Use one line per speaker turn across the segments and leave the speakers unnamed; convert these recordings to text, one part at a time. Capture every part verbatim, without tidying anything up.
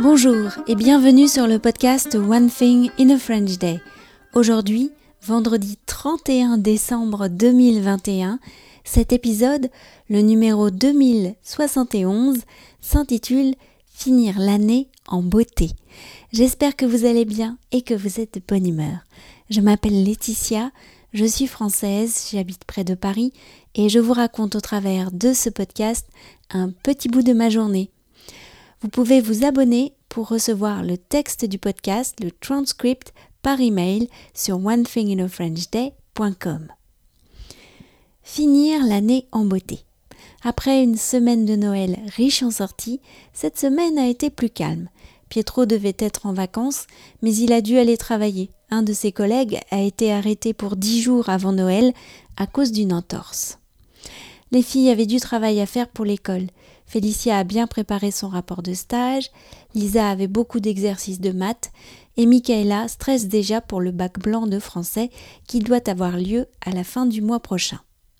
Bonjour et bienvenue sur le podcast One Thing in a French Day. Aujourd'hui, vendredi trente et un décembre deux mille vingt et un, cet épisode, le numéro deux mille soixante et onze, s'intitule « Finir l'année en beauté ». J'espère que vous allez bien et que vous êtes de bonne humeur. Je m'appelle Laetitia, je suis française, j'habite près de Paris et je vous raconte au travers de ce podcast un petit bout de ma journée. Vous pouvez vous abonner pour recevoir le texte du podcast, le transcript, par email sur one thing in a french day point com. Finir l'année en beauté. Après une semaine de Noël riche en sorties, cette semaine a été plus calme. Pietro devait être en vacances, mais il a dû aller travailler. Un de ses collègues a été arrêté pour dix jours avant Noël à cause d'une entorse. Les filles avaient du travail à faire pour l'école. Félicia a bien préparé son rapport de stage, Lisa avait beaucoup d'exercices de maths et Michaela stresse déjà pour le bac blanc de français qui doit avoir lieu à la fin du mois prochain.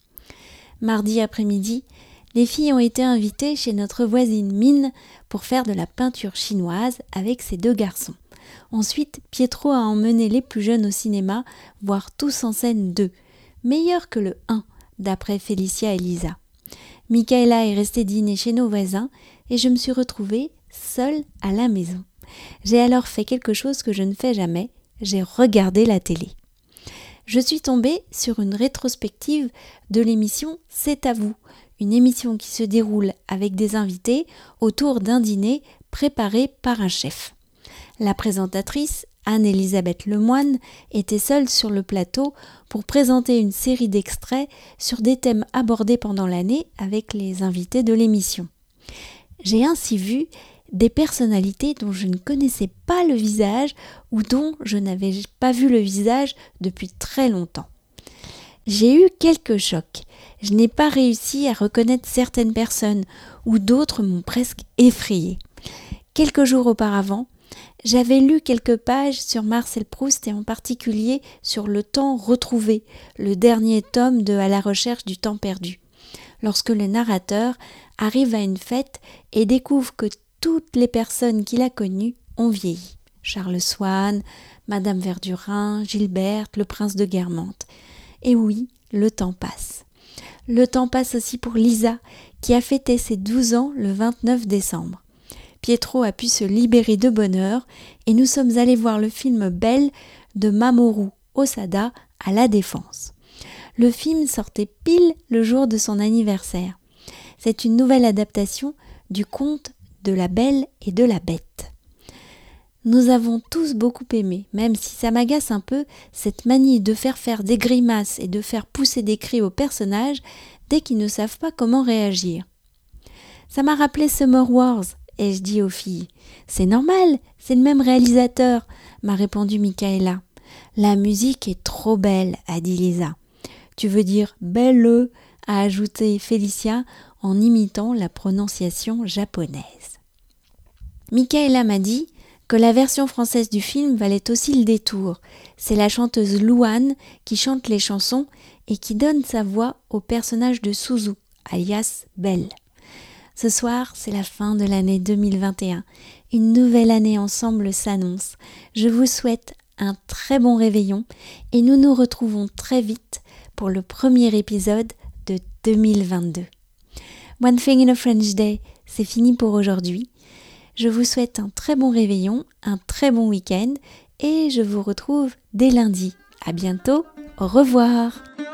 Mardi après-midi, les filles ont été invitées chez notre voisine Mine pour faire de la peinture chinoise avec ses deux garçons. Ensuite, Pietro a emmené les plus jeunes au cinéma voir Tous en scène deux, meilleur que le un, d'après Félicia et Lisa. Michaela est restée dîner chez nos voisins et je me suis retrouvée seule à la maison. J'ai alors fait quelque chose que je ne fais jamais, j'ai regardé la télé. Je suis tombée sur une rétrospective de l'émission C'est à vous, une émission qui se déroule avec des invités autour d'un dîner préparé par un chef. La présentatrice, Anne-Elisabeth Lemoine, était seule sur le plateau pour présenter une série d'extraits sur des thèmes abordés pendant l'année avec les invités de l'émission. J'ai ainsi vu des personnalités dont je ne connaissais pas le visage ou dont je n'avais pas vu le visage depuis très longtemps. J'ai eu quelques chocs. Je n'ai pas réussi à reconnaître certaines personnes ou d'autres m'ont presque effrayée. Quelques jours auparavant, j'avais lu quelques pages sur Marcel Proust et en particulier sur Le temps retrouvé, le dernier tome de À la recherche du temps perdu. Lorsque le narrateur arrive à une fête et découvre que toutes les personnes qu'il a connues ont vieilli. Charles Swann, Madame Verdurin, Gilberte, le prince de Guermantes. Et oui, le temps passe. Le temps passe aussi pour Lisa, qui a fêté ses douze ans le vingt-neuf décembre. Pietro a pu se libérer de bonne heure et nous sommes allés voir le film Belle de Mamoru Osada à La Défense. Le film sortait pile le jour de son anniversaire. C'est une nouvelle adaptation du conte de La Belle et de la Bête. Nous avons tous beaucoup aimé, même si ça m'agace un peu, cette manie de faire faire des grimaces et de faire pousser des cris aux personnages dès qu'ils ne savent pas comment réagir. Ça m'a rappelé Summer Wars. Ai-je dit aux filles. « C'est normal, c'est le même réalisateur », m'a répondu Michaela. « La musique est trop belle », a dit Lisa. « Tu veux dire « belle », a ajouté Félicia en imitant la prononciation japonaise. Michaela m'a dit que la version française du film valait aussi le détour. C'est la chanteuse Louane qui chante les chansons et qui donne sa voix au personnage de Suzu, alias Belle. Ce soir, c'est la fin de l'année deux mille vingt et un. Une nouvelle année ensemble s'annonce. Je vous souhaite un très bon réveillon et nous nous retrouvons très vite pour le premier épisode de deux mille vingt-deux. One Thing in a French Day, c'est fini pour aujourd'hui. Je vous souhaite un très bon réveillon, un très bon week-end et je vous retrouve dès lundi. À bientôt, au revoir.